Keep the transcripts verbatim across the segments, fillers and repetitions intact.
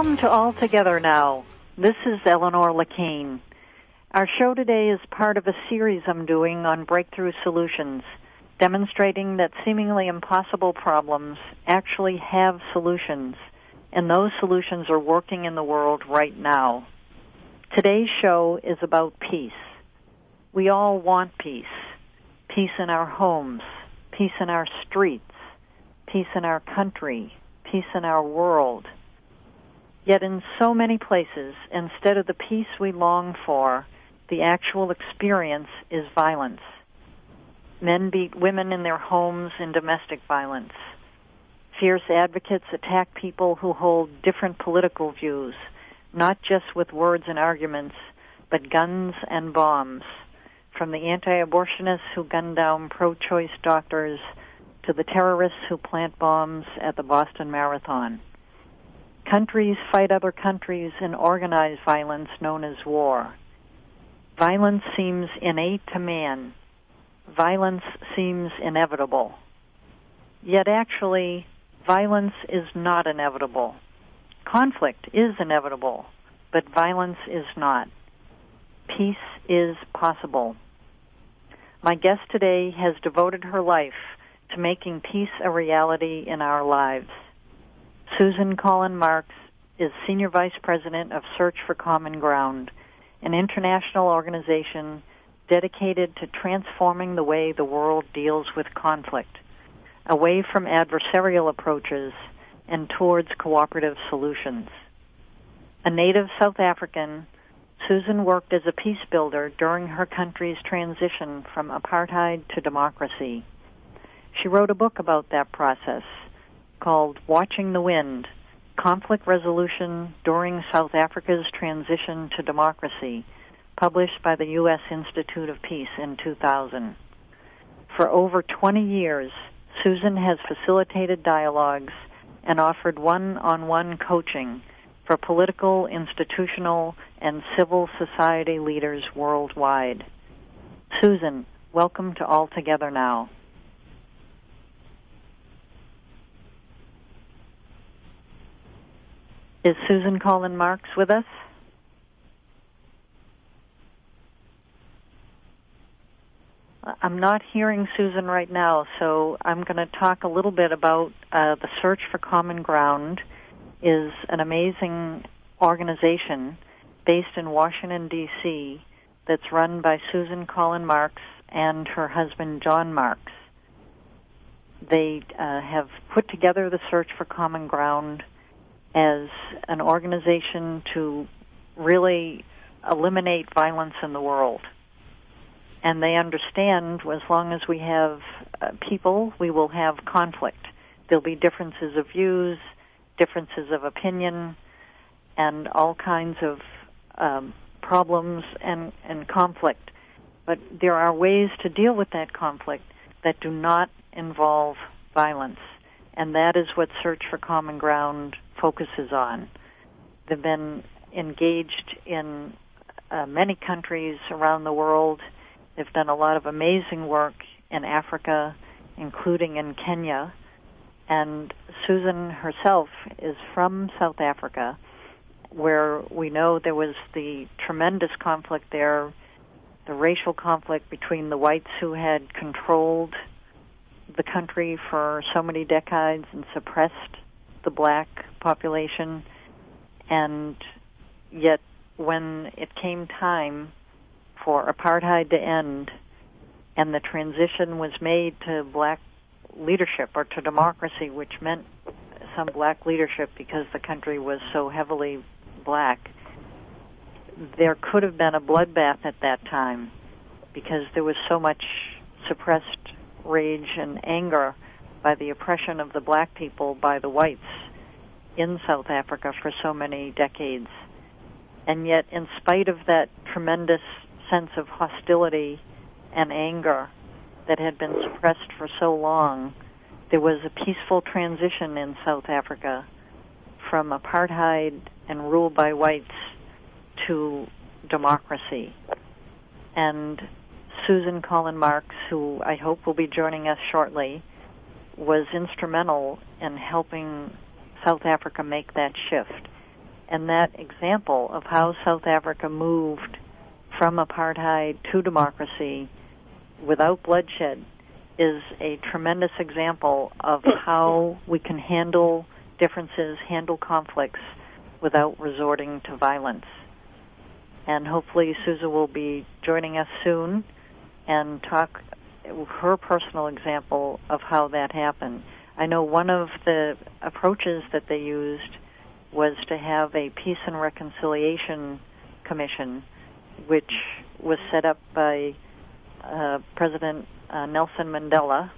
Welcome to All Together Now. This is Eleanor LeCain. Our show today is part of a series I'm doing on breakthrough solutions, demonstrating that seemingly impossible problems actually have solutions, and those solutions are working in the world right now. Today's show is about peace. We all want peace. Peace in our homes, peace in our streets, peace in our country, peace in our world. Yet in so many places, instead of the peace we long for, the actual experience is violence. Men beat women in their homes in domestic violence. Fierce advocates attack people who hold different political views, not just with words and arguments, but guns and bombs, from the anti-abortionists who gun down pro-choice doctors to the terrorists who plant bombs at the Boston Marathon. Countries fight other countries in organized violence known as war. Violence seems innate to man. Violence seems inevitable. Yet actually, violence is not inevitable. Conflict is inevitable, but violence is not. Peace is possible. My guest today has devoted her life to making peace a reality in our lives. Susan Collin Marks is Senior Vice President of Search for Common Ground, an international organization dedicated to transforming the way the world deals with conflict, away from adversarial approaches and towards cooperative solutions. A native South African, Susan worked as a peace builder during her country's transition from apartheid to democracy. She wrote a book about that process called Watching the Wind, Conflict Resolution During South Africa's Transition to Democracy, published by the U S Institute of Peace in two thousand. For over twenty years, Susan has facilitated dialogues and offered one-on-one coaching for political, institutional, and civil society leaders worldwide. Susan, welcome to All Together Now. Is Susan Collin Marks with us? I'm not hearing Susan right now, so I'm going to talk a little bit about uh, the Search for Common Ground. Is an amazing organization based in Washington, D C that's run by Susan Collin Marks and her husband, John Marks. They uh, have put together the Search for Common Ground as an organization to really eliminate violence in the world. And they understand as long as we have uh, people, we will have conflict. There'll be differences of views, differences of opinion, and all kinds of um, problems and, and conflict. But there are ways to deal with that conflict that do not involve violence. And that is what Search for Common Ground focuses on. They've been engaged in uh, many countries around the world. They've done a lot of amazing work in Africa, including in Kenya. And Susan herself is from South Africa, where we know there was the tremendous conflict there, the racial conflict between the whites who had controlled the country for so many decades and suppressed the black population, and yet when it came time for apartheid to end and the transition was made to black leadership or to democracy, which meant some black leadership because the country was so heavily black, there could have been a bloodbath at that time because there was so much suppressed rage and anger by the oppression of the black people by the whites in South Africa for so many decades. And yet, in spite of that tremendous sense of hostility and anger that had been suppressed for so long, there was a peaceful transition in South Africa from apartheid and rule by whites to democracy. And Susan Collin Marks, who I hope will be joining us shortly, was instrumental in helping South Africa make that shift. And that example of how South Africa moved from apartheid to democracy without bloodshed is a tremendous example of how we can handle differences, handle conflicts without resorting to violence. And hopefully Susan will be joining us soon and talk her personal example of how that happened. I know one of the approaches that they used was to have a Peace and Reconciliation Commission, which was set up by uh, President uh, Nelson Mandela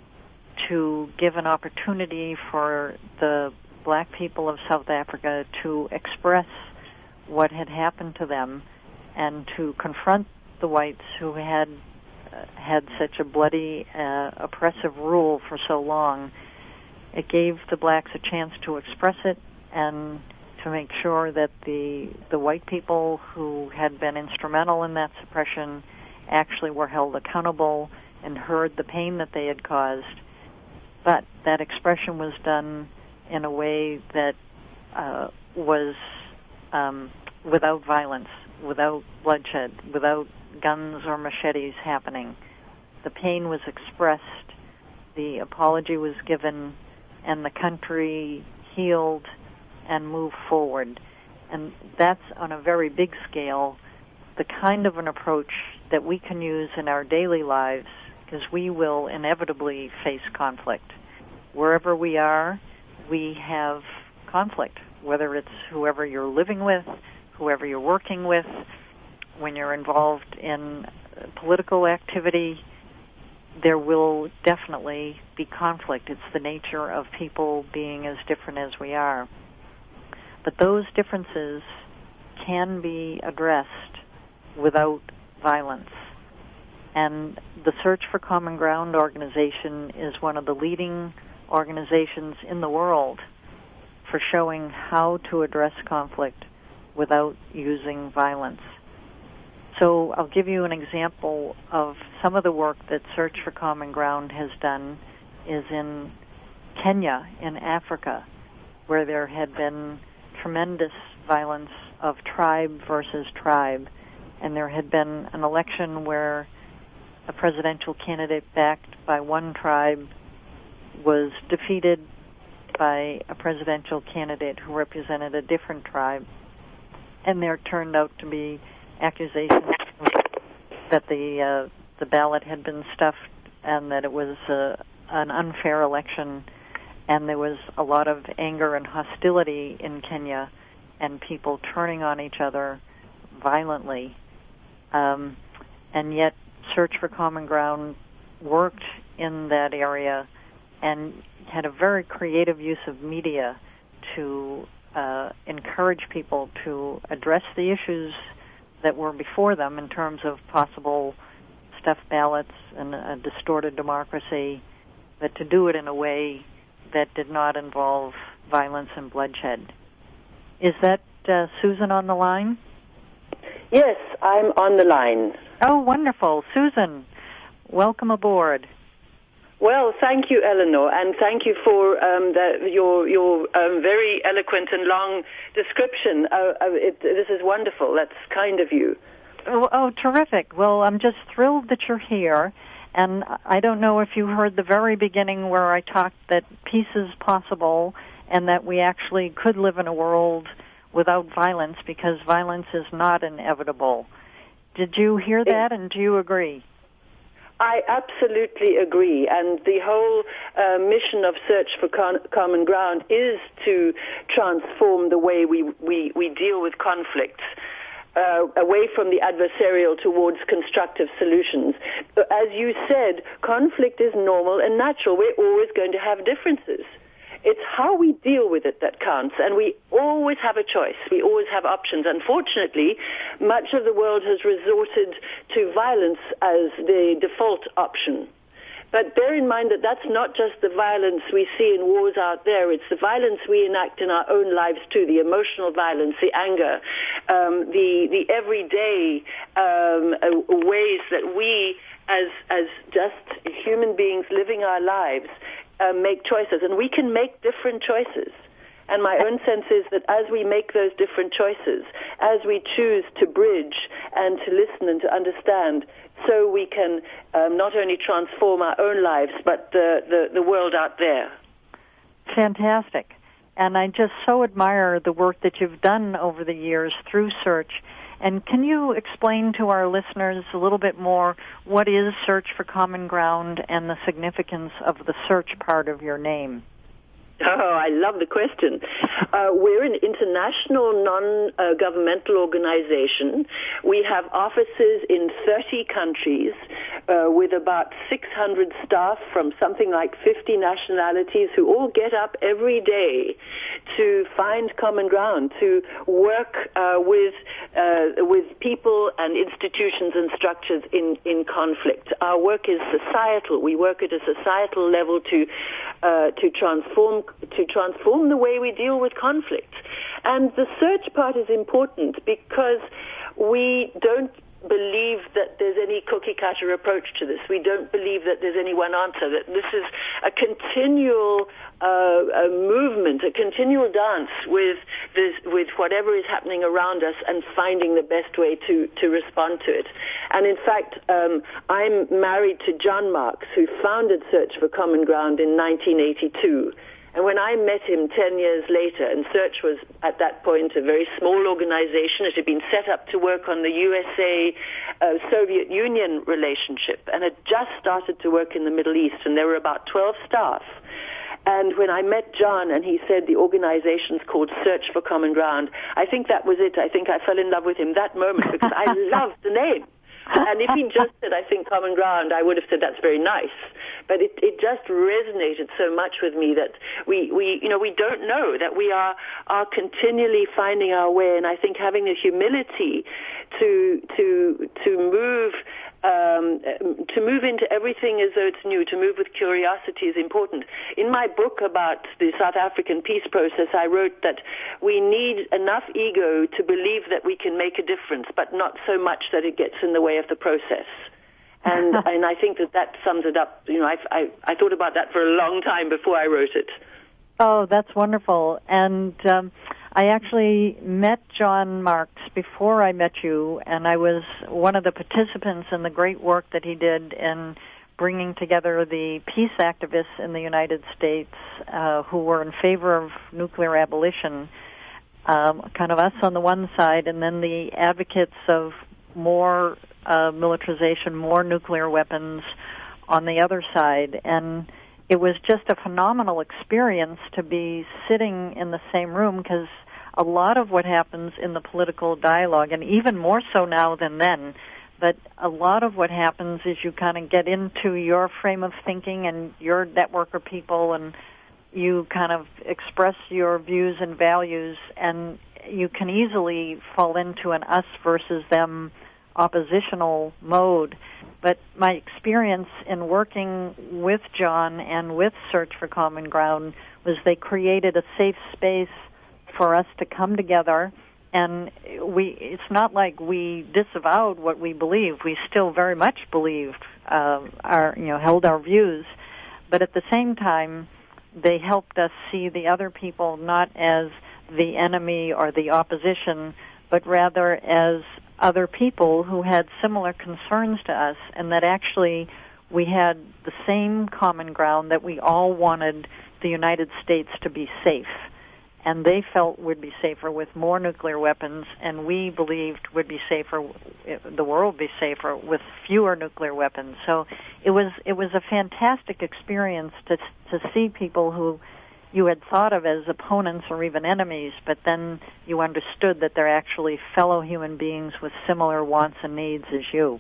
to give an opportunity for the black people of South Africa to express what had happened to them and to confront the whites who had uh, had such a bloody, uh, oppressive rule for so long. It gave the blacks a chance to express it and to make sure that the the white people who had been instrumental in that suppression actually were held accountable and heard the pain that they had caused. But that expression was done in a way that uh, was um, without violence, without bloodshed, without guns or machetes happening. The pain was expressed, the apology was given, and the country healed and moved forward. And that's on a very big scale, the kind of an approach that we can use in our daily lives, because we will inevitably face conflict. Wherever we are, we have conflict, whether it's whoever you're living with, whoever you're working with, when you're involved in political activity, there will definitely be conflict. It's the nature of people being as different as we are. But those differences can be addressed without violence. And the Search for Common Ground organization is one of the leading organizations in the world for showing how to address conflict without using violence. So I'll give you an example of some of the work that Search for Common Ground has done is in Kenya, in Africa, where there had been tremendous violence of tribe versus tribe, and there had been an election where a presidential candidate backed by one tribe was defeated by a presidential candidate who represented a different tribe, and there turned out to be accusations that the uh, the ballot had been stuffed and that it was uh, an unfair election, and there was a lot of anger and hostility in Kenya and people turning on each other violently. Um, and yet Search for Common Ground worked in that area and had a very creative use of media to uh, encourage people to address the issues that were before them in terms of possible stuffed ballots and a distorted democracy, but to do it in a way that did not involve violence and bloodshed. Is that uh, Susan on the line? Yes, I'm on the line. Oh, wonderful. Susan, welcome aboard. Well, thank you, Eleanor, and thank you for um, the, your your um, very eloquent and long description. Uh, uh, it, this is wonderful. That's kind of you. Oh, oh, terrific. Well, I'm just thrilled that you're here. And I don't know if you heard the very beginning where I talked that peace is possible and that we actually could live in a world without violence because violence is not inevitable. Did you hear that, and do you agree? I absolutely agree, and the whole uh, mission of Search for Con- Common Ground is to transform the way we, we, we deal with conflicts. Uh, away from the adversarial towards constructive solutions. As you said, conflict is normal and natural. We're always going to have differences. It's how we deal with it that counts, and we always have a choice. We always have options. Unfortunately, much of the world has resorted to violence as the default option. But bear in mind that that's not just the violence we see in wars out there. It's the violence we enact in our own lives, too, the emotional violence, the anger, um, the the everyday um, uh, ways that we, as as just human beings living our lives, uh, make choices. And we can make different choices. And my own sense is that as we make those different choices, as we choose to bridge and to listen and to understand, so we can um, not only transform our own lives, but the, the, the world out there. Fantastic. And I just so admire the work that you've done over the years through Search. And can you explain to our listeners a little bit more what is Search for Common Ground and the significance of the search part of your name? Oh, I love the question. Uh, we're an international non-governmental organization. We have offices in thirty countries uh, with about six hundred staff from something like fifty nationalities who all get up every day to find common ground, to work uh, with uh, with people and institutions and structures in, in conflict. Our work is societal. We work at a societal level to uh, to transform to transform the way we deal with conflict. And the search part is important because we don't believe that there's any cookie-cutter approach to this. We don't believe that there's any one answer, that this is a continual uh, a movement, a continual dance with this, with whatever is happening around us and finding the best way to, to respond to it. And in fact, um, I'm married to John Marks, who founded Search for Common Ground in nineteen eighty-two. And when I met him ten years later, and Search was at that point a very small organization, it had been set up to work on the U S A uh, Soviet Union relationship, and had just started to work in the Middle East, and there were about twelve staff. And when I met John and he said the organization's called Search for Common Ground, I think that was it. I think I fell in love with him that moment because I loved the name. And if he just said, I think, common ground, I would have said that's very nice. But it, it just resonated so much with me that we, we, you know, we don't know, that we are, are continually finding our way. And I think having the humility to, to, to move, um, to move into everything as though it's new, to move with curiosity is important. In my book about the South African peace process, I wrote that we need enough ego to believe that we can make a difference, but not so much that it gets in the way of the process. And and I think that that sums it up. You know, I, I, I thought about that for a long time before I wrote it. Oh, that's wonderful. And um, I actually met John Marks before I met you, and I was one of the participants in the great work that he did in bringing together the peace activists in the United States uh, who were in favor of nuclear abolition, um, kind of us on the one side, and then the advocates of more uh, militarization, more nuclear weapons on the other side. And it was just a phenomenal experience to be sitting in the same room, because a lot of what happens in the political dialogue, and even more so now than then, but a lot of what happens is you kind of get into your frame of thinking and your network of people, and you kind of express your views and values, and you can easily fall into an us versus them oppositional mode. But my experience in working with John and with Search for Common Ground was they created a safe space for us to come together, and we it's not like we disavowed what we believe. We still very much believed uh, our you know held our views, but at the same time they helped us see the other people not as the enemy or the opposition, but rather as other people who had similar concerns to us, and that actually we had the same common ground, that we all wanted the United States to be safe. And they felt would be safer with more nuclear weapons, and we believed would be safer, the world would be safer with fewer nuclear weapons. So it was it was a fantastic experience to to see people who you had thought of as opponents or even enemies, but then you understood that they're actually fellow human beings with similar wants and needs as you.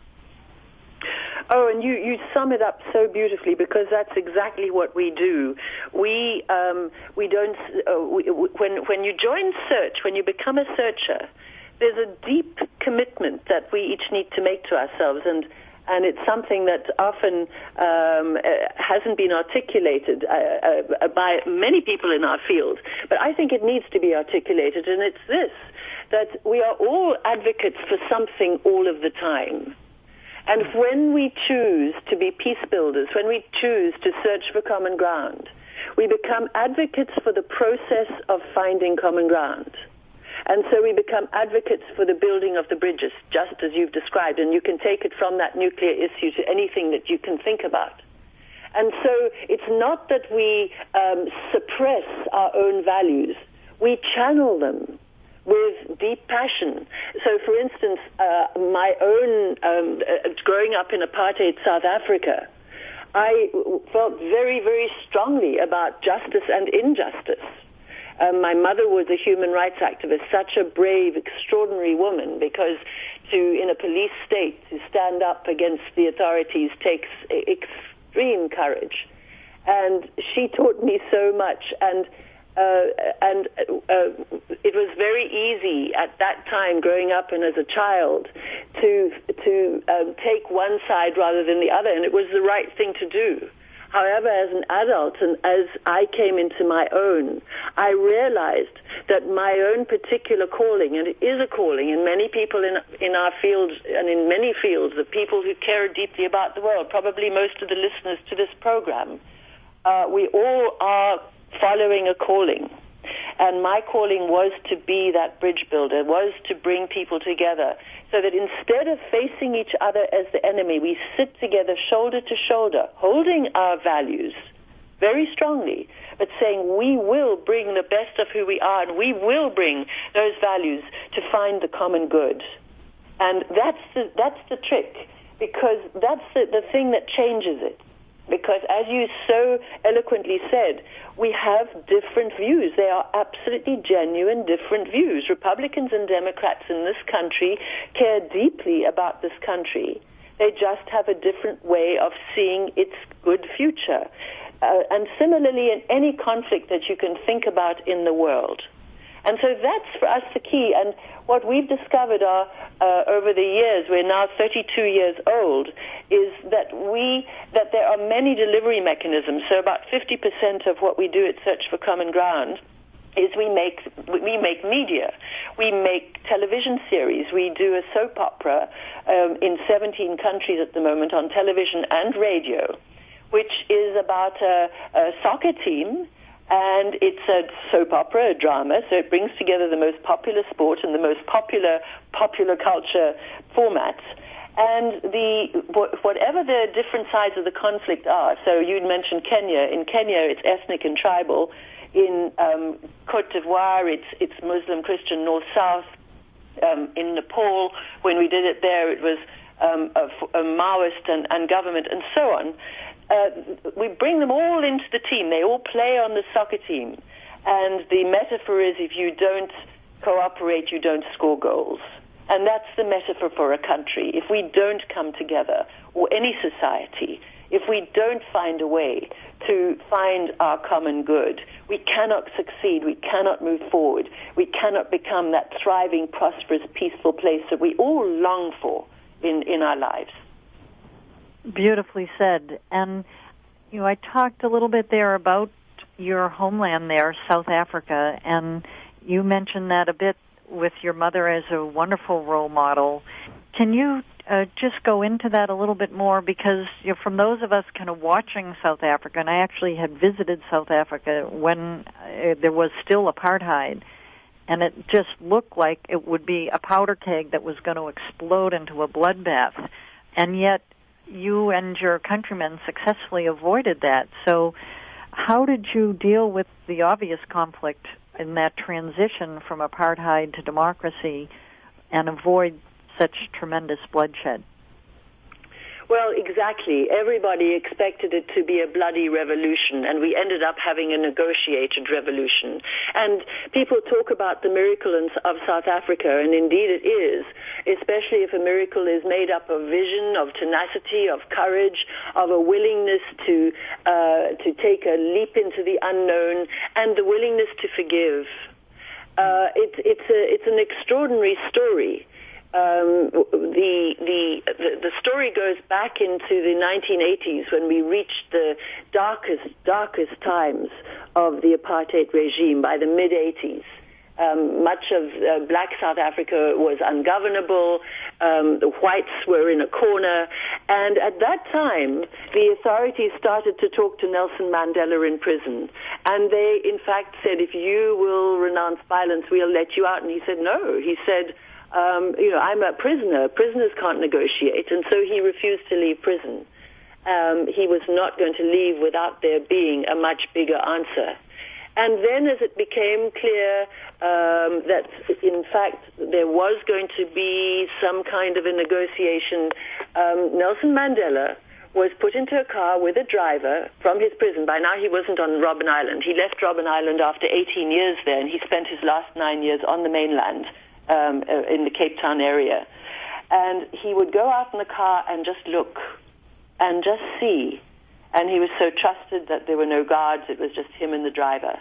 Oh, and you, you sum it up so beautifully, because that's exactly what we do. We um, we don't uh, we, when when you join Search, when you become a searcher, there's a deep commitment that we each need to make to ourselves, and and it's something that often um, hasn't been articulated uh, uh, by many people in our field. But I think it needs to be articulated, and it's this, that we are all advocates for something all of the time. And when we choose to be peace builders, when we choose to search for common ground, we become advocates for the process of finding common ground. And so we become advocates for the building of the bridges, just as you've described, and you can take it from that nuclear issue to anything that you can think about. And so it's not that we um, suppress our own values. We channel them with deep passion. So, for instance, uh, my own, um, uh, growing up in apartheid South Africa, I felt very, very strongly about justice and injustice. Um, my mother was a human rights activist, such a brave, extraordinary woman, because to, in a police state, to stand up against the authorities takes extreme courage. And she taught me so much, and uh, and uh, it was very easy at that time, growing up and as a child, to to um, take one side rather than the other, and it was the right thing to do. However, as an adult and as I came into my own, I realized that my own particular calling, and it is a calling, and many people in in our field and in many fields, the people who care deeply about the world, probably most of the listeners to this program, uh, we all are following a calling. And my calling was to be that bridge builder, was to bring people together, so that instead of facing each other as the enemy, we sit together shoulder to shoulder, holding our values very strongly, but saying we will bring the best of who we are, and we will bring those values to find the common good. And that's the, that's the trick, because that's the, the thing that changes it. Because, as you so eloquently said, we have different views. They are absolutely genuine different views. Republicans and Democrats in this country care deeply about this country. They just have a different way of seeing its good future. Uh, and similarly, in any conflict that you can think about in the world. And so that's, for us, the key. And what we've discovered are, uh, over the years, we're now thirty-two years old, is that we, that there are many delivery mechanisms. So about fifty percent of what we do at Search for Common Ground is we make, we make media. We make television series. We do a soap opera um, in seventeen countries at the moment on television and radio, which is about a, a soccer team. And it's a soap opera, a drama, so it brings together the most popular sport and the most popular popular culture formats. And the whatever the different sides of the conflict are, so you'd mentioned Kenya. In Kenya, it's ethnic and tribal. In um, Cote d'Ivoire, it's it's Muslim, Christian, North-South. Um, in Nepal, when we did it there, it was um, a, a Maoist and, and government, and so on. Uh, we bring them all into the team. They all play on the soccer team. And the metaphor is, if you don't cooperate, you don't score goals. And that's the metaphor for a country. If we don't come together, or any society, if we don't find a way to find our common good, we cannot succeed, we cannot move forward, we cannot become that thriving, prosperous, peaceful place that we all long for in, in our lives. Beautifully said. And, you know, I talked a little bit there about your homeland there, South Africa, and you mentioned that a bit with your mother as a wonderful role model. Can you uh, just go into that a little bit more? Because, you know, from those of us kind of watching South Africa, and I actually had visited South Africa when uh, there was still apartheid, and it just looked like it would be a powder keg that was going to explode into a bloodbath. And yet, you and your countrymen successfully avoided that. So how did you deal with the obvious conflict in that transition from apartheid to democracy and avoid such tremendous bloodshed? Well, exactly. Everybody expected it to be a bloody revolution, and we ended up having a negotiated revolution. And people talk about the miracle of South Africa, and indeed it is, especially if a miracle is made up of vision, of tenacity, of courage, of a willingness to uh, to take a leap into the unknown, and the willingness to forgive. Uh, it, it's a, it's an extraordinary story. Um, the, the the the story goes back into the nineteen eighties when we reached the darkest darkest times of the apartheid regime by the mid eighties, Um, much of uh, black South Africa was ungovernable. Um, the whites were in a corner. And at that time, the authorities started to talk to Nelson Mandela in prison. And they, in fact, said, if you will renounce violence, we'll let you out. And he said, no. He said, um, you know, I'm a prisoner. Prisoners can't negotiate. And so he refused to leave prison. Um, he was not going to leave without there being a much bigger answer. And then as it became clear um, that, in fact, there was going to be some kind of a negotiation, um, Nelson Mandela was put into a car with a driver from his prison. By now he wasn't on Robben Island. He left Robben Island after eighteen years there, and he spent his last nine years on the mainland um, in the Cape Town area. And he would go out in the car and just look and just see. And he was so trusted that there were no guards. It was just him and the driver.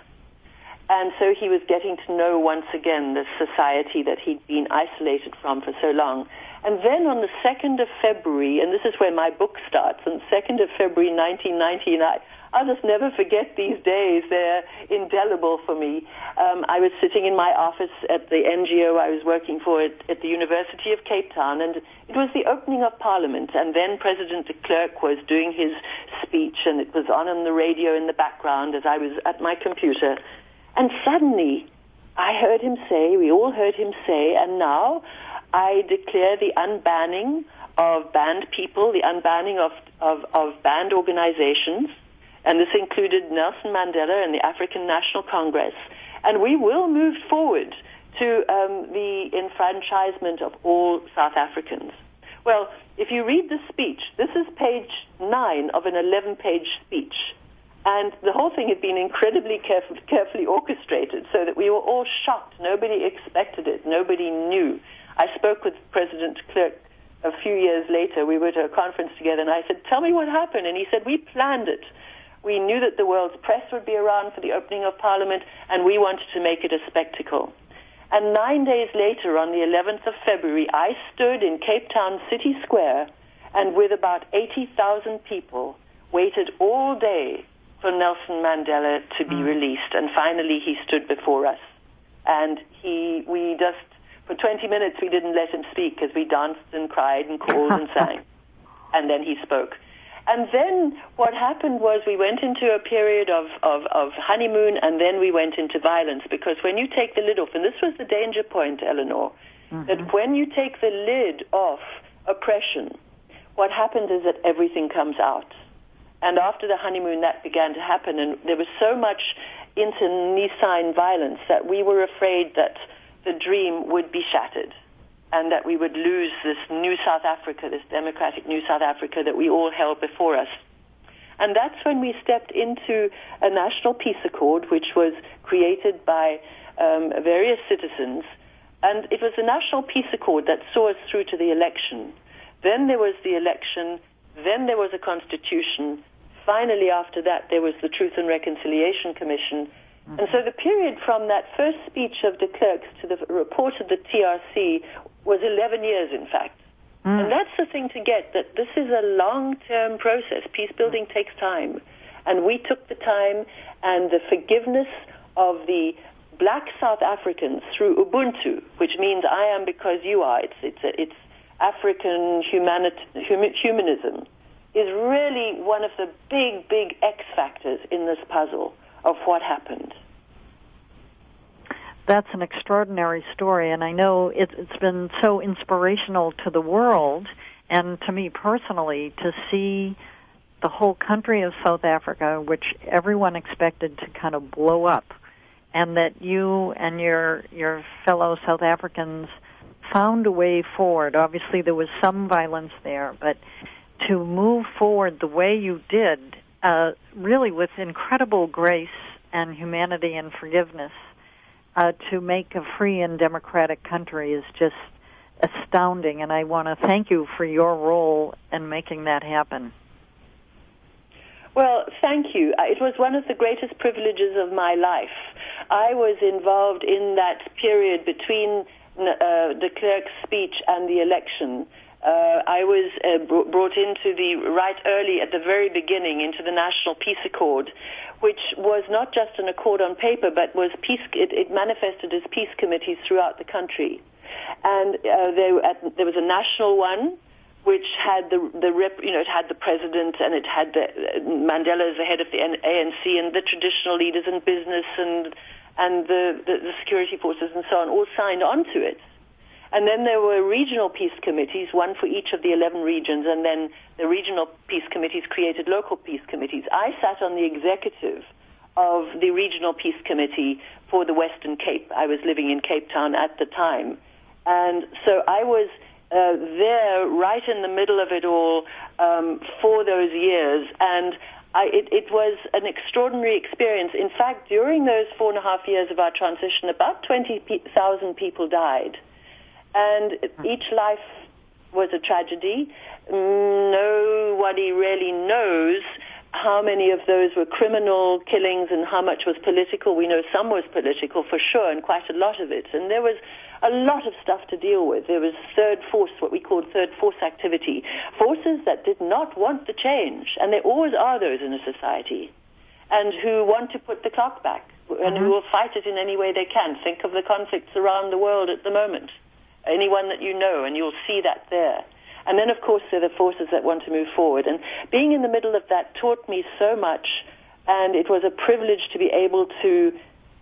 And so he was getting to know once again this society that he'd been isolated from for so long. And then on the second of February, and this is where my book starts, on the second of February nineteen ninety, and I, I'll just never forget these days. They're indelible for me. Um, I was sitting in my office at the N G O I was working for at, at the University of Cape Town, and it was the opening of Parliament, and then President de Klerk was doing his speech, and it was on on the radio in the background as I was at my computer. And suddenly, I heard him say, we all heard him say, and now I declare the unbanning of banned people, the unbanning of, of, of banned organizations, and this included Nelson Mandela and the African National Congress. And we will move forward to um, the enfranchisement of all South Africans. Well, if you read the speech, this is page nine of an eleven-page speech. And the whole thing had been incredibly careful, carefully orchestrated so that we were all shocked. Nobody expected it. Nobody knew. I spoke with President Klerk a few years later. We were at a conference together, and I said, tell me what happened. And he said, we planned it. We knew that the world's press would be around for the opening of Parliament, and we wanted to make it a spectacle. And nine days later, on the eleventh of February, I stood in Cape Town City Square, and with about eighty thousand people, waited all day for Nelson Mandela to be released. And finally, he stood before us. And he, we just, for twenty minutes, we didn't let him speak because we danced and cried and called and sang. And then he spoke. And then what happened was we went into a period of, of, of honeymoon, and then we went into violence, because when you take the lid off, and this was the danger point, Eleanor, mm-hmm. that when you take the lid off oppression, what happens is that everything comes out. And after the honeymoon, that began to happen, and there was so much internecine violence that we were afraid that the dream would be shattered, and that we would lose this new South Africa, this democratic new South Africa that we all held before us. And that's when we stepped into a National Peace Accord, which was created by um, various citizens. And it was the National Peace Accord that saw us through to the election. Then there was the election. Then there was a constitution. Finally, after that, there was the Truth and Reconciliation Commission. Mm-hmm. And so the period from that first speech of de Klerk's to the report of the T R C was eleven years, in fact. Mm. And that's the thing to get, that this is a long-term process. Peace building mm. takes time. And we took the time, and the forgiveness of the black South Africans through Ubuntu, which means I am because you are. It's, it's, a, it's African humanit- hum- humanism, is really one of the big, big X factors in this puzzle of what happened. That's an extraordinary story, and I know it, it's been so inspirational to the world and to me personally to see the whole country of South Africa, which everyone expected to kind of blow up, and that you and your your fellow South Africans found a way forward. Obviously, there was some violence there, but to move forward the way you did, uh, really with incredible grace and humanity and forgiveness, Uh, to make a free and democratic country is just astounding, and I want to thank you for your role in making that happen. Well, thank you. It was one of the greatest privileges of my life. I was involved in that period between uh, de Klerk's speech and the election, Uh, I was uh, br- brought into the, right early at the very beginning, into the National Peace Accord, which was not just an accord on paper, but was peace, it, it manifested as peace committees throughout the country. And uh, there, at, there was a national one, which had the, the rep, you know, it had the president and it had the, uh, Mandela as the head of the A N C and the traditional leaders in business and, and the, the, the security forces and so on, all signed on to it. And then there were regional peace committees, one for each of the eleven regions, and then the regional peace committees created local peace committees. I sat on the executive of the regional peace committee for the Western Cape. I was living in Cape Town at the time. And so I was uh, there right in the middle of it all um, for those years. And I, it, it was an extraordinary experience. In fact, during those four and a half years of our transition, about twenty thousand people died. And each life was a tragedy. Nobody really knows how many of those were criminal killings and how much was political. We know some was political for sure, and quite a lot of it. And there was a lot of stuff to deal with. There was third force, what we called third force activity, forces that did not want the change, and there always are those in a society, and who want to put the clock back, and mm-hmm. who will fight it in any way they can. Think of the conflicts around the world at the moment. Anyone that you know, and you'll see that there. And then, of course, there are the forces that want to move forward. And being in the middle of that taught me so much, and it was a privilege to be able to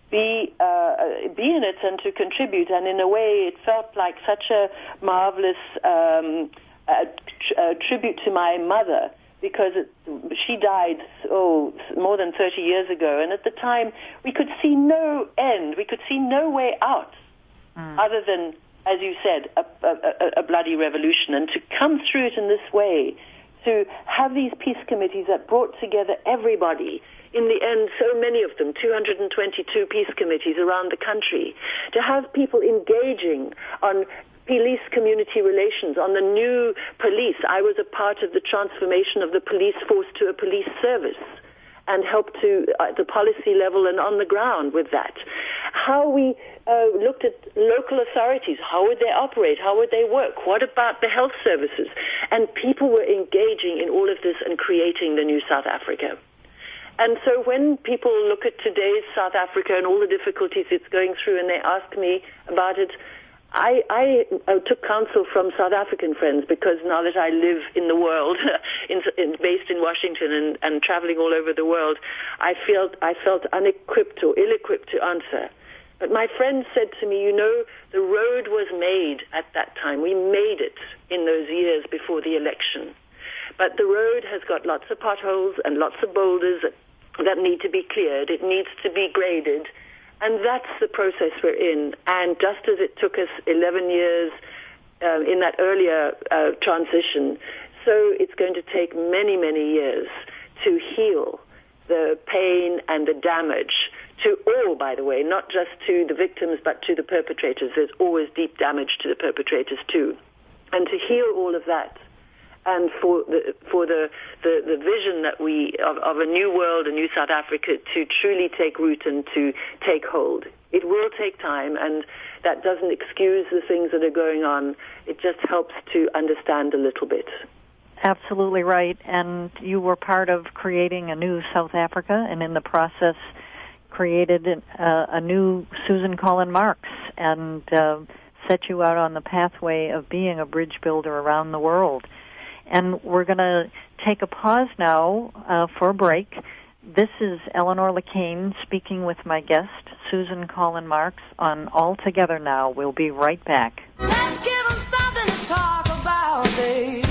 be uh, be in it and to contribute. And in a way, it felt like such a marvelous um, a tr- a tribute to my mother, because it, she died, oh, more than thirty years ago. And at the time, we could see no end. We could see no way out mm. other than, as you said, a, a, a bloody revolution. And to come through it in this way, to have these peace committees that brought together everybody, in the end, so many of them, two hundred twenty-two peace committees around the country, to have people engaging on police community relations, on the new police. I was a part of the transformation of the police force to a police service, and helped to at the policy level and on the ground with that. How we uh, looked at local authorities, how would they operate, how would they work, what about the health services? And people were engaging in all of this and creating the new South Africa. And so when people look at today's South Africa and all the difficulties it's going through, and they ask me about it, I, I uh, took counsel from South African friends, because now that I live in the world, in, in, based in Washington and, and traveling all over the world, I felt I felt unequipped or ill-equipped to answer. But my friends said to me, you know, the road was made at that time. We made it in those years before the election. But the road has got lots of potholes and lots of boulders that, that need to be cleared. It needs to be graded. And that's the process we're in. And just as it took us eleven years um, in that earlier uh, transition, so it's going to take many, many years to heal the pain and the damage to all, by the way, not just to the victims, but to the perpetrators. There's always deep damage to the perpetrators, too. And to heal all of that, and for the for the, the, the vision that we of, of a new world, a new South Africa, to truly take root and to take hold. It will take time, and that doesn't excuse the things that are going on. It just helps to understand a little bit. Absolutely right. And you were part of creating a new South Africa, and in the process created a, a new Susan Collin Marks, and uh, set you out on the pathway of being a bridge builder around the world. And we're going to take a pause now uh, for a break. This is Eleanor LeCain speaking with my guest, Susan Collin Marks, on All Together Now. We'll be right back. Let's give them something to talk about, babe.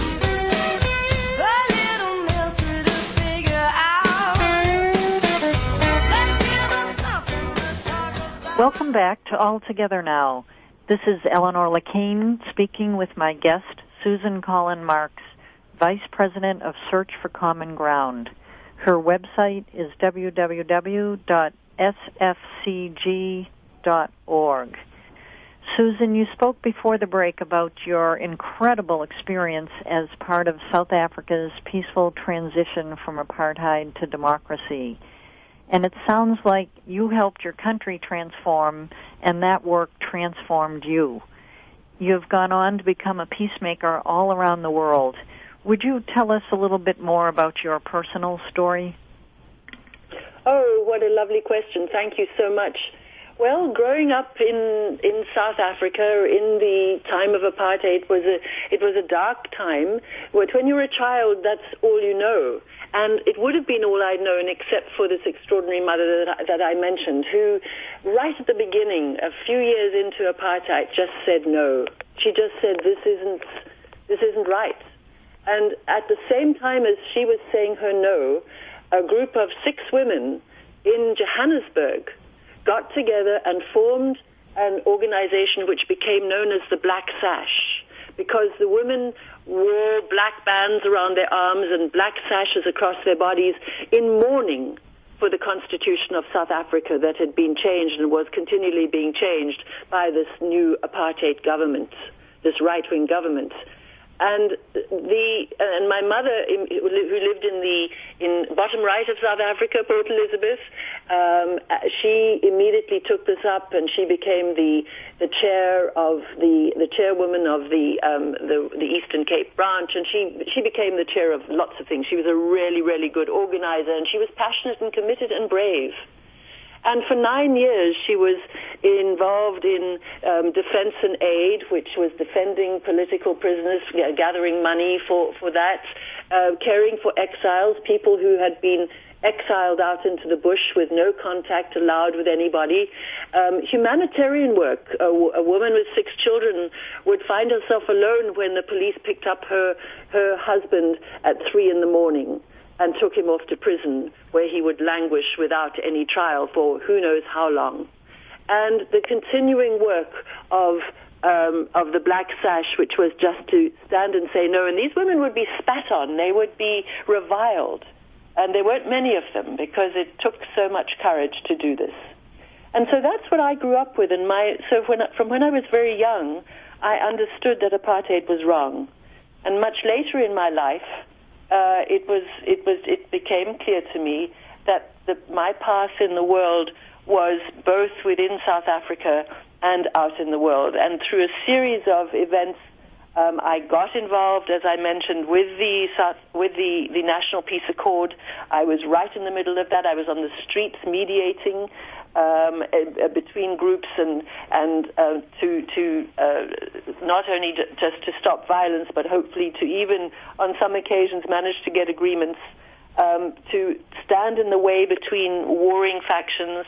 A little mystery to figure out. Let's give them something to talk about. Welcome back to All Together Now. This is Eleanor LeCain speaking with my guest, Susan Collin Marks, Vice President of Search for Common Ground. Her website is w w w dot s f c g dot org. Susan, you spoke before the break about your incredible experience as part of South Africa's peaceful transition from apartheid to democracy. And it sounds like you helped your country transform, and that work transformed you. you've gone on to become a peacemaker all around the world. Would you tell us a little bit more about your personal story? Oh, what a lovely question. Thank you so much. Well, growing up in, in South Africa in the time of apartheid was a it was a dark time. But when you're a child, that's all you know. And it would have been all I'd known except for this extraordinary mother that I, that I mentioned, who right at the beginning, a few years into apartheid, just said no. She just said, this isn't this isn't right. And at the same time as she was saying her no, a group of six women in Johannesburg got together and formed an organization which became known as the Black Sash, because the women wore black bands around their arms and black sashes across their bodies in mourning for the Constitution of South Africa that had been changed and was continually being changed by this new apartheid government, this right-wing government. And the and my mother, who lived in the in bottom right of South Africa, Port Elizabeth, um, she immediately took this up, and she became the the chair of the the chairwoman of the um, the the Eastern Cape branch, and she she became the chair of lots of things. She was a really really good organizer, and she was passionate and committed and brave. And for nine years, she was involved in um, defense and aid, which was defending political prisoners, gathering money for, for that, uh, caring for exiles, people who had been exiled out into the bush with no contact allowed with anybody. Um, humanitarian work. A, a woman with six children would find herself alone when the police picked up her, her husband at three in the morning and took him off to prison, where he would languish without any trial for who knows how long. And the continuing work of um, of the Black Sash, which was just to stand and say no. And these women would be spat on. They would be reviled. And there weren't many of them, because it took so much courage to do this. And so that's what I grew up with. And my so when, from when I was very young, I understood that apartheid was wrong. And much later in my life, Uh, it was, it was, it became clear to me that the, my path in the world was both within South Africa and out in the world. And through a series of events, um, I got involved, as I mentioned, with the South, with the, the National Peace Accord. I was right in the middle of that. I was on the streets mediating um, uh, between groups and and uh, to to uh, not only j- just to stop violence, but hopefully to even on some occasions manage to get agreements um, to stand in the way between warring factions.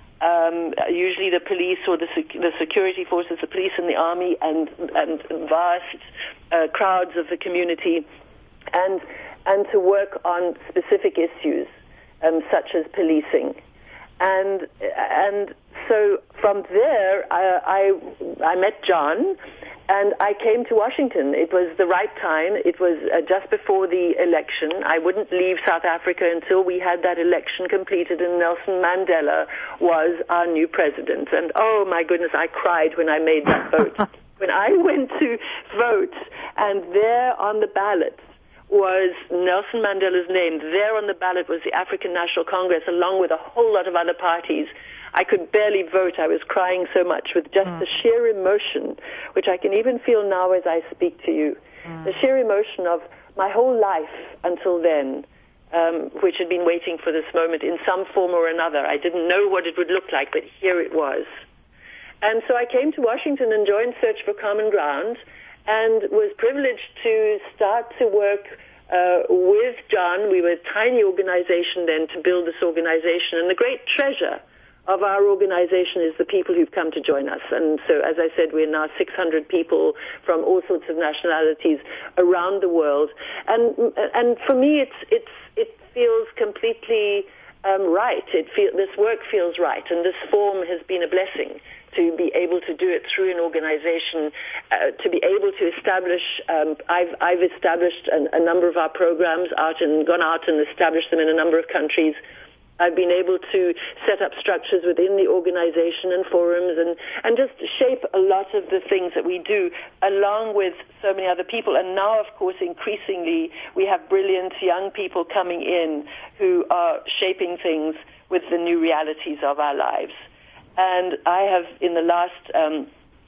Um, usually the police or the, sec- the security forces, the police and the army, and and vast uh, crowds of the community, and and to work on specific issues um, such as policing. And and so from there, I, I I met John, and I came to Washington. It was the right time. It was uh, just before the election. I wouldn't leave South Africa until we had that election completed, and Nelson Mandela was our new president. And oh my goodness, I cried when I made that vote. When I went to vote, and there on the ballot was Nelson Mandela's name. There on the ballot was the African National Congress, along with a whole lot of other parties. I could barely vote. I was crying so much with just mm. the sheer emotion, which I can even feel now as I speak to you. Mm. The sheer emotion of my whole life until then, um, which had been waiting for this moment in some form or another. I didn't know what it would look like, but here it was. And so I came to Washington and joined Search for Common Ground, and was privileged to start to work uh, with John. We were a tiny organization then to build this organization, and the great treasure of our organization is the people who've come to join us. And so, as I said, we're now six hundred people from all sorts of nationalities around the world. And and for me, it's it's it feels completely um, right. It feel, this work feels right, and this form has been a blessing to be able to do it through an organization, uh, to be able to establish, um, I've, I've established an, a number of our programs out and gone out and established them in a number of countries. I've been able to set up structures within the organization and forums and, and just shape a lot of the things that we do along with so many other people. And now, of course, increasingly, we have brilliant young people coming in who are shaping things with the new realities of our lives. And I have, in the last um,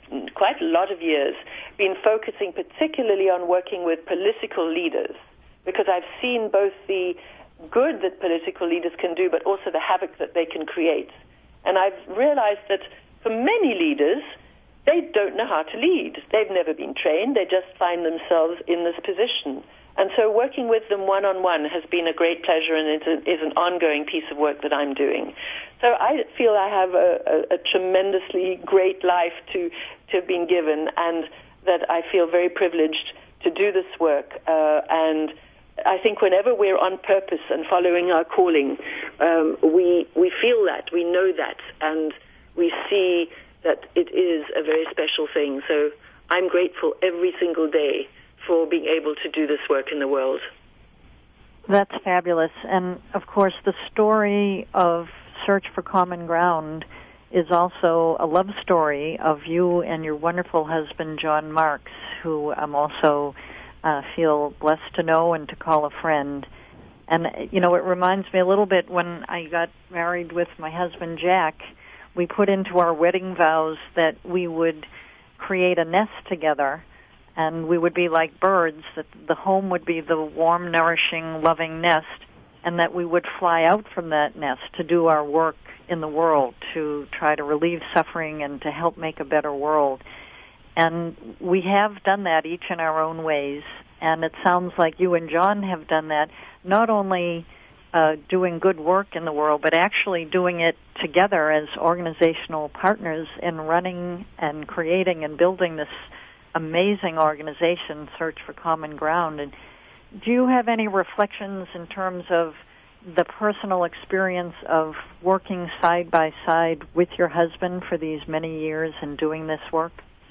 quite a lot of years, been focusing particularly on working with political leaders, because I've seen both the good that political leaders can do, but also the havoc that they can create. And I've realized that for many leaders, they don't know how to lead. They've never been trained. They just find themselves in this position. And so working with them one-on-one has been a great pleasure, and it is an ongoing piece of work that I'm doing. So I feel I have a, a, a tremendously great life to, to have been given, and that I feel very privileged to do this work. Uh, and I think whenever we're on purpose and following our calling, um, we we feel that, we know that, and we see that it is a very special thing. So I'm grateful every single day for being able to do this work in the world. That's fabulous. And, of course, the story of Search for Common Ground is also a love story of you and your wonderful husband, John Marks, who I'm also uh, feel blessed to know and to call a friend. And, you know, it reminds me a little bit when I got married with my husband, Jack, we put into our wedding vows that we would create a nest together, and we would be like birds, that the home would be the warm, nourishing, loving nest, and that we would fly out from that nest to do our work in the world, to try to relieve suffering and to help make a better world. And we have done that each in our own ways, and it sounds like you and John have done that, not only uh, doing good work in the world, but actually doing it together as organizational partners in running and creating and building this amazing organization, Search for Common Ground. And do you have any reflections in terms of the personal experience of working side by side with your husband for these many years and doing this work?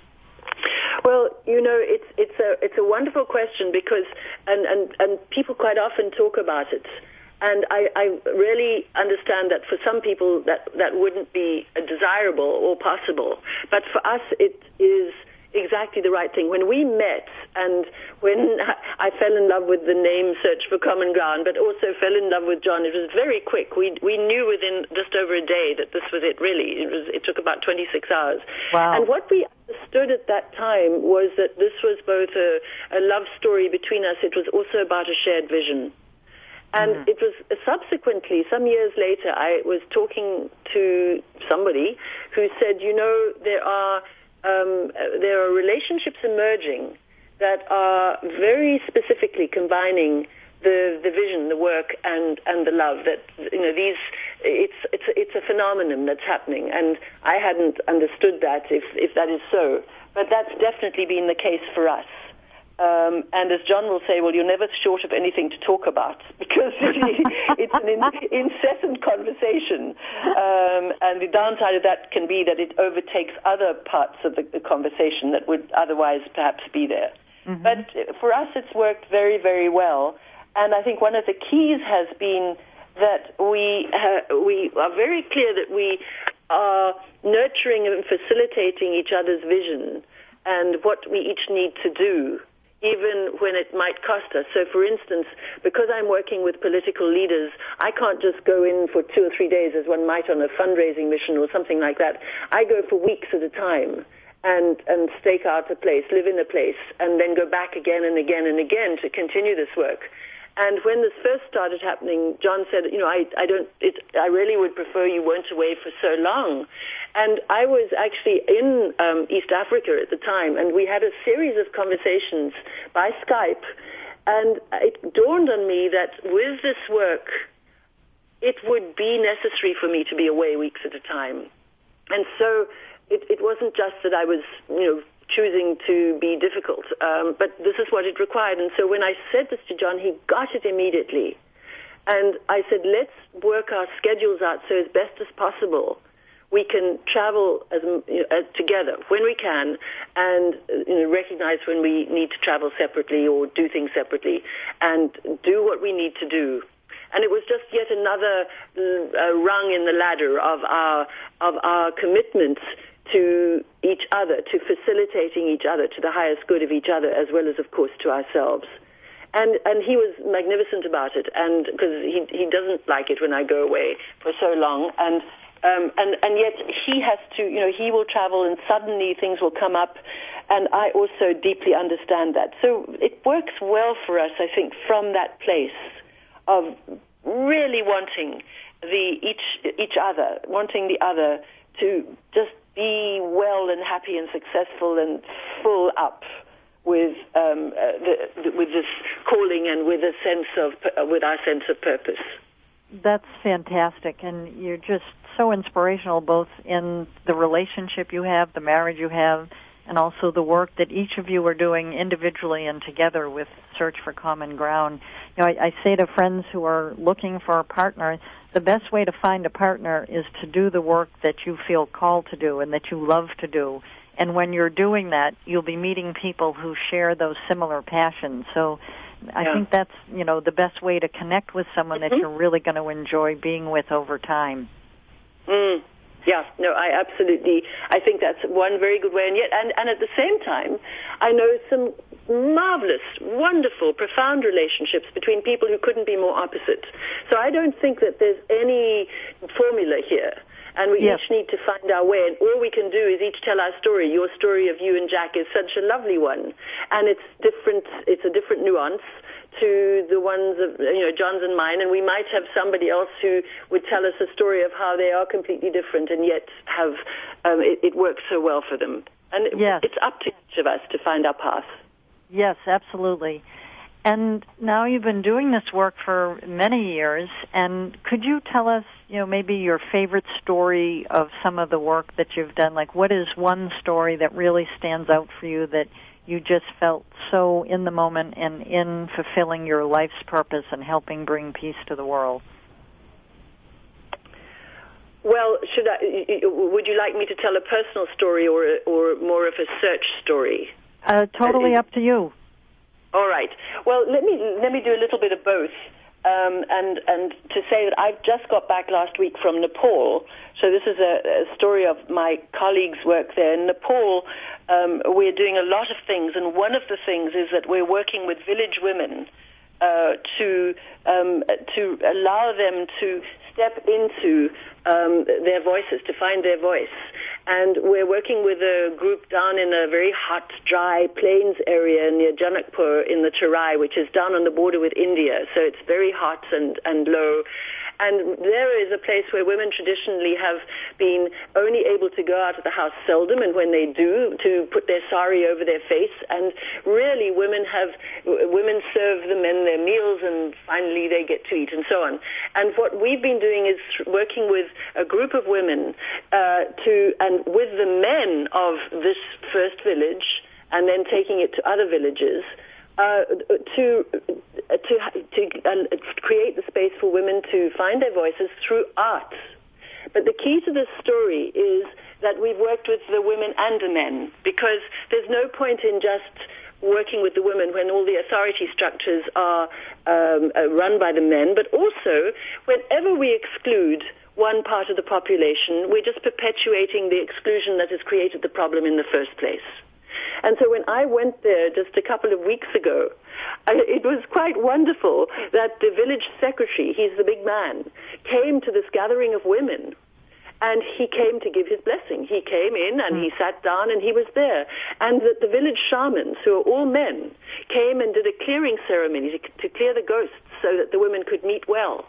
Well, you know, it's it's a it's a wonderful question, because and, and, and people quite often talk about it. And I, I really understand that for some people that, that wouldn't be desirable or possible. But for us, it is exactly the right thing. When we met, and when I fell in love with the name Search for Common Ground, but also fell in love with John, it was very quick. We we knew within just over a day that this was it, really. It was. It took about twenty-six hours. Wow. And what we understood at that time was that this was both a, a love story between us. It was also about a shared vision. And mm-hmm. it was subsequently, some years later, I was talking to somebody who said, you know, there are um, there are relationships emerging that are very specifically combining the the vision, the work, and, and the love. That, you know, these it's it's it's a phenomenon that's happening, and I hadn't understood that, if if that is so, but that's definitely been the case for us. Um, and as John will say, well, you're never short of anything to talk about, because it's an in, incessant conversation. Um, and the downside of that can be that it overtakes other parts of the, the conversation that would otherwise perhaps be there. Mm-hmm. But for us, it's worked very, very well. And I think one of the keys has been that we uh, we are very clear that we are nurturing and facilitating each other's vision and what we each need to do, even when it might cost us. So, for instance, because I'm working with political leaders, I can't just go in for two or three days as one might on a fundraising mission or something like that. I go for weeks at a time and, and stake out a place, live in a place, and then go back again and again and again to continue this work. And when this first started happening, John said, you know, I, I don't, it, I really would prefer you weren't away for so long. And I was actually in um, East Africa at the time, and we had a series of conversations by Skype, and it dawned on me that with this work, it would be necessary for me to be away weeks at a time. And so it, it wasn't just that I was, you know, choosing to be difficult, um, but this is what it required. And so when I said this to John, he got it immediately. And I said, let's work our schedules out so as best as possible we can travel as, you know, as together when we can, and you know, recognize when we need to travel separately or do things separately, and do what we need to do. And it was just yet another uh, rung in the ladder of our of our commitment to each other, to facilitating each other, to the highest good of each other, as well as, of course, to ourselves. And and he was magnificent about it, and because he he doesn't like it when I go away for so long, and Um, and, and yet he has to, you know, he will travel and suddenly things will come up. And I also deeply understand that. So it works well for us, I think, from that place of really wanting the each each other, wanting the other to just be well and happy and successful and full up with um, uh, the, the, with this calling and with a sense of uh, with our sense of purpose. That's fantastic, and you're just so inspirational, both in the relationship you have, the marriage you have, and also the work that each of you are doing individually and together with Search for Common Ground. You know, I, I say to friends who are looking for a partner, the best way to find a partner is to do the work that you feel called to do and that you love to do. And when you're doing that, you'll be meeting people who share those similar passions. So I yeah. think that's, you know, the best way to connect with someone mm-hmm. that you're really going to enjoy being with over time. Mm. Yeah, no, I absolutely, I think that's one very good way. And yet, and, and at the same time, I know some marvelous, wonderful, profound relationships between people who couldn't be more opposite. So I don't think that there's any formula here. And we yes. each need to find our way. And all we can do is each tell our story. Your story of you and Jack is such a lovely one. And it's different, it's a different nuance to the ones of, you know, John's and mine, and we might have somebody else who would tell us a story of how they are completely different and yet have, um, it, it works so well for them. And yes. it's up to each of us to find our path. Yes, absolutely. And now you've been doing this work for many years, and could you tell us, you know, maybe your favorite story of some of the work that you've done? Like, what is one story that really stands out for you that you just felt so in the moment and in fulfilling your life's purpose and helping bring peace to the world? Well, should I? Would you like me to tell a personal story or or more of a search story? Uh, totally up to you. All right. Well, let me let me do a little bit of both. Um, and and to say that I've just got back last week from Nepal. So this is a, a story of my colleagues' work there. In Nepal, um, we're doing a lot of things, and one of the things is that we're working with village women uh, to um, to allow them to step into um, their voices, to find their voice. And we're working with a group down in a very hot, dry plains area near Janakpur in the Terai, which is down on the border with India. So it's very hot and, and low. And there is a place where women traditionally have been only able to go out of the house seldom, and when they do, to put their sari over their face. And really, women have women serve the men their meals, and finally they get to eat, and so on. And what we've been doing is working with a group of women uh, to, and with the men of this first village, and then taking it to other villages. Uh, to to to uh, create the space for women to find their voices through art. But the key to this story is that we've worked with the women and the men, because there's no point in just working with the women when all the authority structures are um, uh, run by the men, but also whenever we exclude one part of the population, we're just perpetuating the exclusion that has created the problem in the first place. And so when I went there just a couple of weeks ago, I, it was quite wonderful that the village secretary, he's the big man, came to this gathering of women, and he came to give his blessing. He came in and he sat down and he was there. And the, the village shamans, who are all men, came and did a clearing ceremony to, to clear the ghosts so that the women could meet well.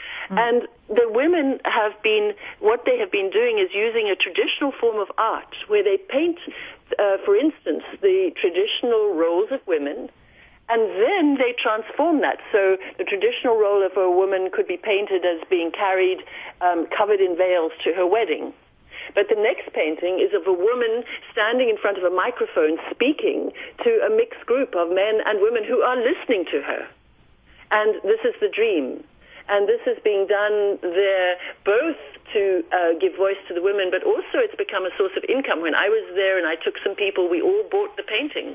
And the women have been, what they have been doing is using a traditional form of art where they paint, uh, for instance, the traditional roles of women, and then they transform that. So the traditional role of a woman could be painted as being carried, um, covered in veils to her wedding. But the next painting is of a woman standing in front of a microphone speaking to a mixed group of men and women who are listening to her. And this is the dream. And this is being done there both to uh, give voice to the women, but also it's become a source of income. When I was there and I took some people, we all bought the paintings.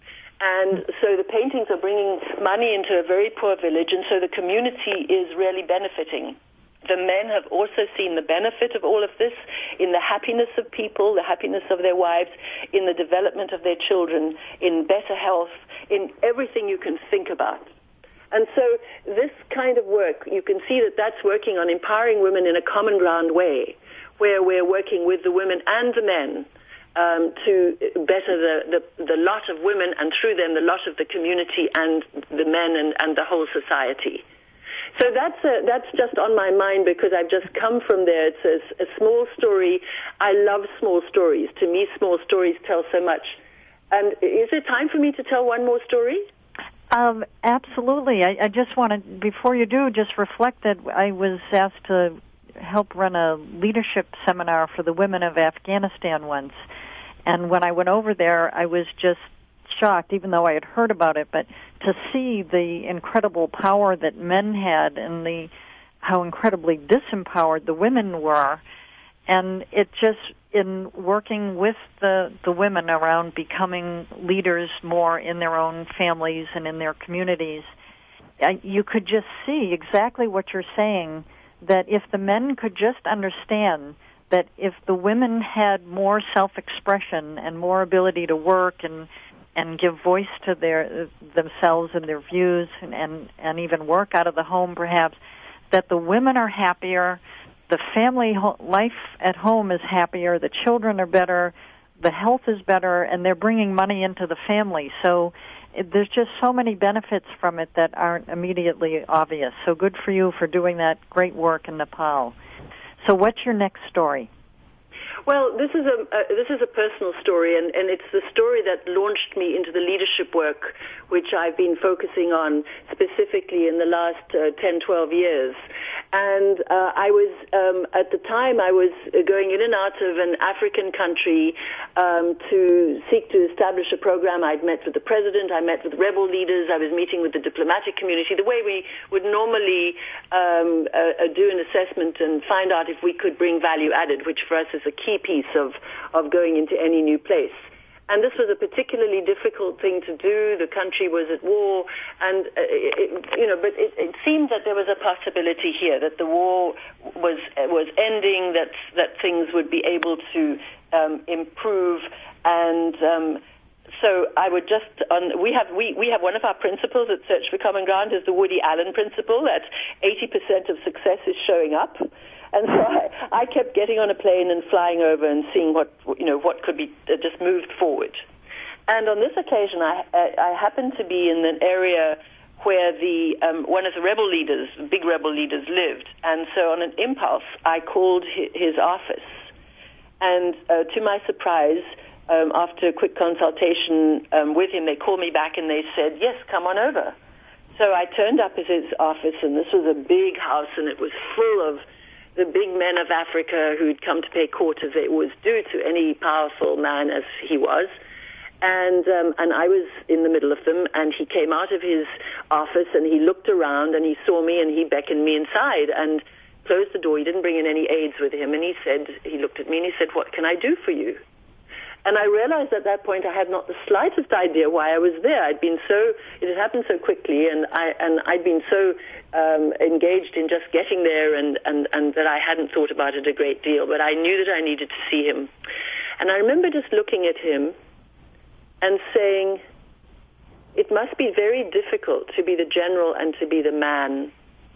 And so the paintings are bringing money into a very poor village, and so the community is really benefiting. The men have also seen the benefit of all of this in the happiness of people, the happiness of their wives, in the development of their children, in better health, in everything you can think about. And so this kind of work, you can see that that's working on empowering women in a common ground way, where we're working with the women and the men um, to better the, the, the lot of women and through them the lot of the community and the men and, and the whole society. So that's a, that's just on my mind because I've just come from there. It's a, a small story. I love small stories. To me, small stories tell so much. And is it time for me to tell one more story? Um, absolutely. I, I just want to, before you do, just reflect that I was asked to help run a leadership seminar for the women of Afghanistan once. And when I went over there, I was just shocked, even though I had heard about it, but to see the incredible power that men had and the how incredibly disempowered the women were. And it just, in working with the, the women around becoming leaders more in their own families and in their communities, you could just see exactly what you're saying, that if the men could just understand that if the women had more self-expression and more ability to work and and give voice to their themselves and their views and, and, and even work out of the home perhaps, that the women are happier, the family ho- life at home is happier, the children are better, the health is better, and they're bringing money into the family. So it, there's just so many benefits from it that aren't immediately obvious. So good for you for doing that great work in Nepal. So what's your next story? Well, this is a uh, this is a personal story, and, and it's the story that launched me into the leadership work, which I've been focusing on specifically in the last uh, ten, twelve years. And uh, I was, um, at the time, I was going in and out of an African country um, to seek to establish a program. I'd met with the president, I met with rebel leaders, I was meeting with the diplomatic community, the way we would normally um, uh, do an assessment and find out if we could bring value added, which for us is a key piece of, of going into any new place. And this was a particularly difficult thing to do. The country was at war, and uh, it, you know, but it, it seemed that there was a possibility here that the war was was ending, that that things would be able to um, improve, and um, so I would just on, we have we, we have one of our principles at Search for Common Ground is the Woody Allen principle, that eighty percent of success is showing up. And so I, I kept getting on a plane and flying over and seeing what, you know, what could be uh, just moved forward. And on this occasion, I, I, I happened to be in an area where the um, one of the rebel leaders, big rebel leaders, lived. And so on an impulse, I called his, his office. And uh, to my surprise, um, after a quick consultation um, with him, they called me back and they said, yes, come on over. So I turned up at his office, and this was a big house, and it was full of the big men of Africa who'd come to pay court as they always do to any powerful man as he was. And um, and I was in the middle of them, and he came out of his office, and he looked around, and he saw me, and he beckoned me inside and closed the door. He didn't bring in any aides with him, and he said, he looked at me, and he said, what can I do for you? And I realized at that point I had not the slightest idea why I was there. I'd been so, it had happened so quickly, and, I, and I'd been so um, engaged in just getting there and, and, and that I hadn't thought about it a great deal. But I knew that I needed to see him. And I remember just looking at him and saying, it must be very difficult to be the general and to be the man.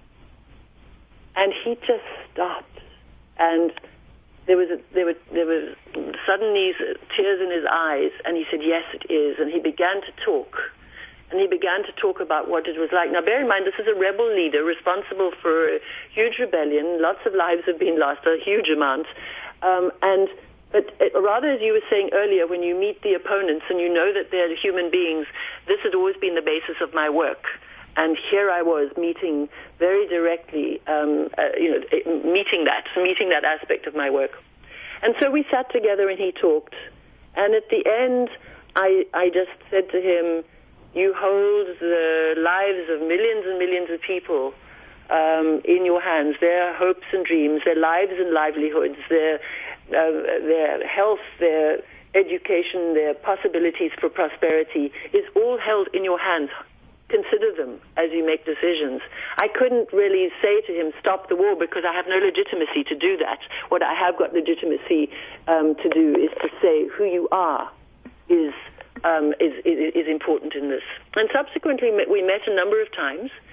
And he just stopped, and There was a, there were there was suddenly tears in his eyes, and he said, "Yes, it is." And he began to talk, and he began to talk about what it was like. Now, bear in mind, this is a rebel leader responsible for a huge rebellion. Lots of lives have been lost, a huge amount. Um, and but it, rather, as you were saying earlier, when you meet the opponents and you know that they're human beings, this has always been the basis of my work. And here I was meeting very directly, um, uh, you know, meeting that, meeting that aspect of my work. And so we sat together and he talked. And at the end, I, I just said to him, you hold the lives of millions and millions of people um, in your hands, their hopes and dreams, their lives and livelihoods, their, uh, their health, their education, their possibilities for prosperity is all held in your hands. Consider them as you make decisions. I couldn't really say to him, stop the war, because I have no legitimacy to do that. What I have got legitimacy um, to do is to say who you are is, um, is, is, is important in this. And subsequently, we met a number of times,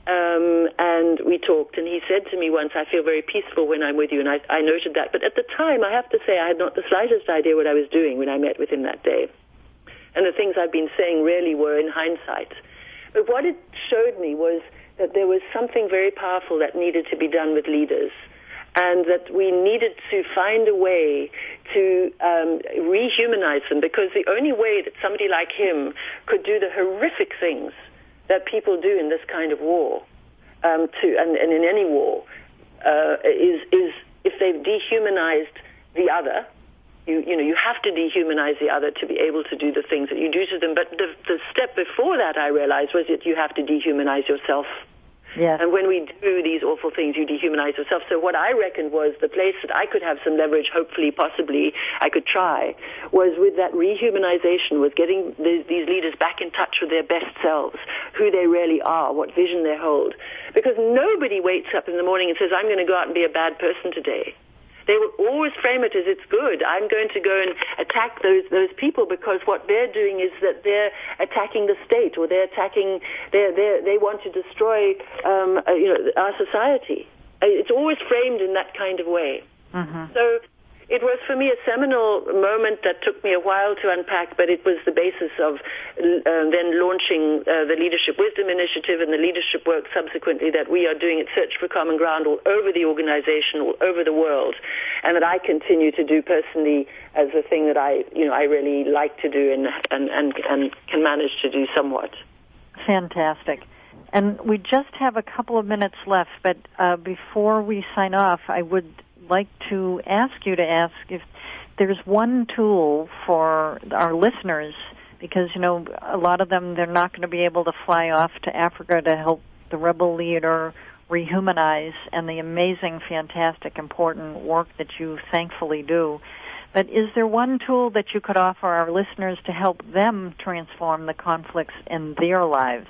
Um, and we talked, and he said to me once, I feel very peaceful when I'm with you, and I, I noted that. But at the time, I have to say, I had not the slightest idea what I was doing when I met with him that day. And the things I've been saying really were in hindsight. But what it showed me was that there was something very powerful that needed to be done with leaders, and that we needed to find a way to um, rehumanize them, because the only way that somebody like him could do the horrific things that people do in this kind of war, um, to and, and in any war, uh, is is if they've dehumanized the other. You you know you have to dehumanize the other to be able to do the things that you do to them. But the the step before that, I realized, was that you have to dehumanize yourself. Yes. And when we do these awful things, you dehumanize yourself. So what I reckoned was the place that I could have some leverage, hopefully, possibly, I could try, was with that rehumanization, was getting these, these leaders back in touch with their best selves, who they really are, what vision they hold. Because nobody wakes up in the morning and says, I'm going to go out and be a bad person today. They will always frame it as it's good. I'm going to go and attack those those people because what they're doing is that they're attacking the state, or they're attacking. They they they want to destroy um, uh, you know our society. It's always framed in that kind of way. Mm-hmm. So it was for me a seminal moment that took me a while to unpack, but it was the basis of uh, then launching uh, the Leadership Wisdom Initiative and the leadership work subsequently that we are doing at Search for Common Ground all over the organization, all over the world, and that I continue to do personally as a thing that I, you know, I really like to do and and, and, and can manage to do somewhat. Fantastic. And we just have a couple of minutes left, but uh, before we sign off, I would like to ask you to ask if there's one tool for our listeners, because, you know, a lot of them, they're not going to be able to fly off to Africa to help the rebel leader rehumanize and the amazing, fantastic, important work that you thankfully do. But is there one tool that you could offer our listeners to help them transform the conflicts in their lives?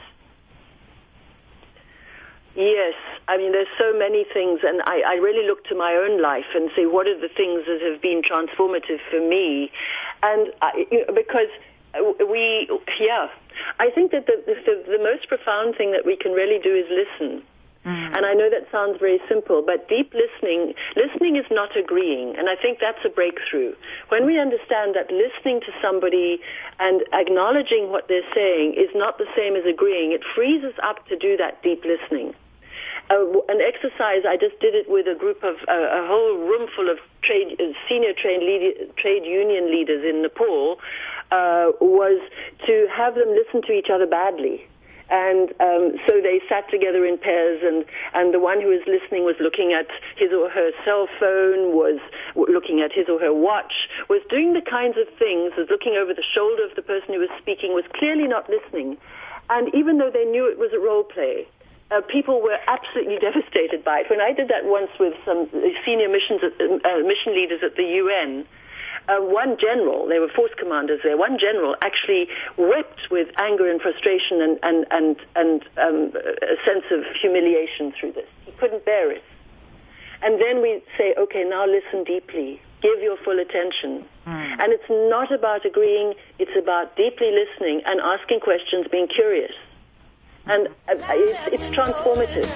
Yes, I mean, there's so many things, and I, I really look to my own life and say, what are the things that have been transformative for me? And I, you know, because we, yeah, I think that the, the, the most profound thing that we can really do is listen. Mm. And I know that sounds very simple, but deep listening, listening is not agreeing, and I think that's a breakthrough. When we understand that listening to somebody and acknowledging what they're saying is not the same as agreeing, it frees us up to do that deep listening. Uh, an exercise, I just did it with a group of, uh, a whole room full of trade, uh, senior trade, lead, trade union leaders in Nepal, uh, was to have them listen to each other badly. And um, so they sat together in pairs, and, and the one who was listening was looking at his or her cell phone, was looking at his or her watch, was doing the kinds of things, was looking over the shoulder of the person who was speaking, was clearly not listening. And even though they knew it was a role play, Uh, people were absolutely devastated by it. When I did that once with some senior missions at, uh, mission leaders at the U N, uh, one general, they were force commanders there, one general actually wept with anger and frustration and, and, and, and um, a sense of humiliation through this. He couldn't bear it. And then we say, okay, now listen deeply. Give your full attention. Mm. And it's not about agreeing, it's about deeply listening and asking questions, being curious. And it's, it's transformative.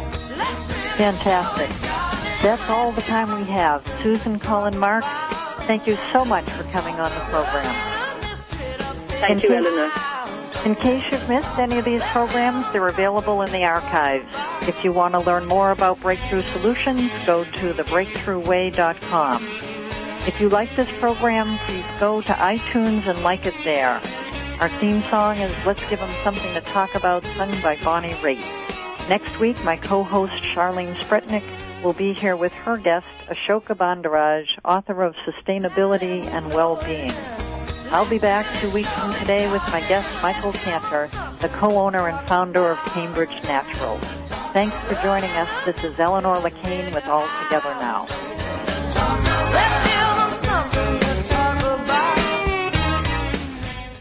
Fantastic. That's all the time we have. Susan Cullen Marks, thank you so much for coming on the program. Thank in you, case, Eleanor. In case you've missed any of these programs, they're available in the archives. If you want to learn more about Breakthrough Solutions, go to the breakthrough way dot com. If you like this program, please go to iTunes and like it there. Our theme song is Let's Give 'Em Something to Talk About, sung by Bonnie Raitt. Next week, my co-host Charlene Spretnick will be here with her guest, Ashoka Bandaraj, author of Sustainability and Well-Being. I'll be back two weeks from today with my guest, Michael Cantor, the co-owner and founder of Cambridge Naturals. Thanks for joining us. This is Eleanor Lacane with All Together Now.